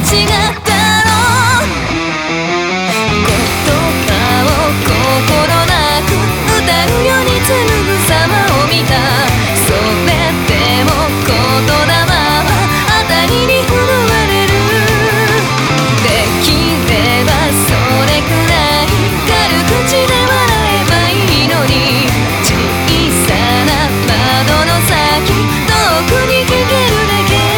違ったろう。言葉を心なく歌うように紡ぐ様を見た。それでも言霊は当たりに震われる。できればそれくらい軽口で笑えばいいのに、小さな窓の先遠くに聞けるだけ。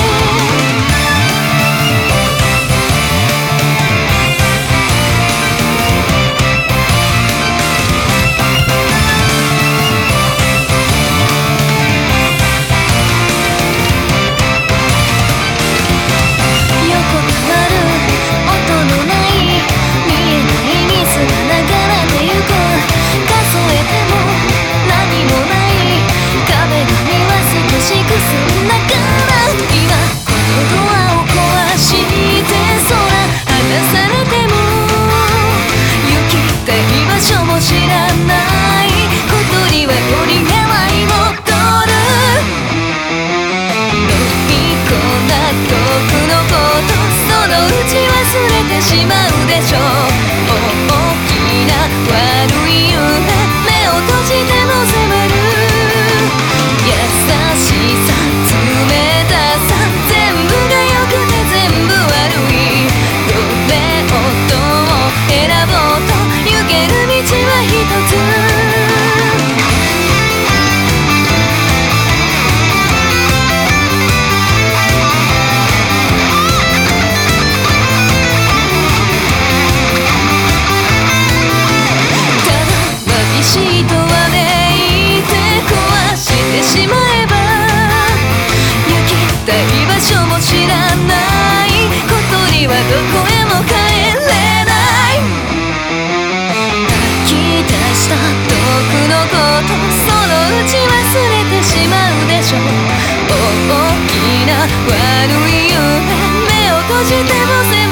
知らないことには取り合い戻る。飲み込んだ遠くのこと、そのうち忘れてしまうでしょう。大きな悪い夢、目を閉じても迫る。優しさ、冷たさ、全部が良くて全部悪い。どれをどう選ぼうと行ける道は一つ。ただ寂しいとはめいて壊してしまえば、行きたい場所も知らないことにはどこへも帰れない。遠くのこと、そのうち忘れてしまうでしょう。大きな悪い夢、目を閉じても